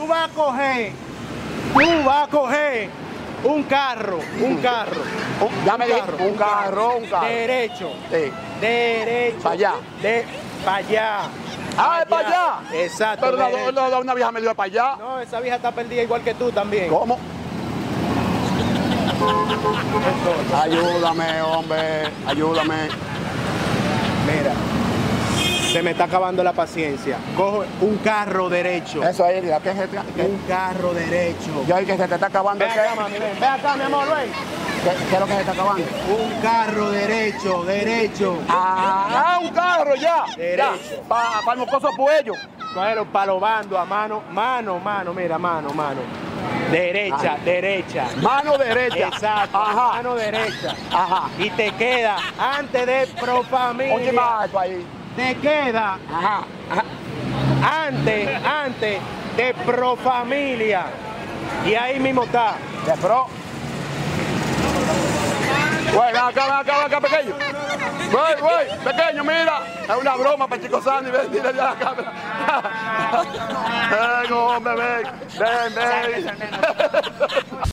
tú vas a coger un carro. Ya me dijo, un carro. Derecho. Sí. Derecho. Para allá. Para allá. Ah, es para allá. Exacto. Pero una vieja me dio para allá. No, esa vieja está perdida igual que tú también. ¿Cómo? Ayúdame, hombre, ayúdame. Mira, se me está acabando la paciencia. Coge un carro derecho. Eso es, ¿qué es esto? Un carro derecho. Yo ahí que se te está acabando. Ven acá, mami, ven. Ven acá, mi amor, ven. ¿Qué es lo que se está acabando? Un carro derecho. Ah, un carro ya. Derecho. Para el mocoso puello. Cógelo para los bandos, a mano, mira, mano. Derecha. Mano derecha. Exacto, Ajá. mano derecha. Ajá. Y te queda antes de Profamilia. Oye, más ahí. Te queda Ajá. antes de Profamilia. Y ahí mismo está. De pro. Güey, ven acá, pequeño. Güey, pequeño, mira. Es una broma para Chico Sandy, ven, dile ya a la cámara. Ven, hombre, ven.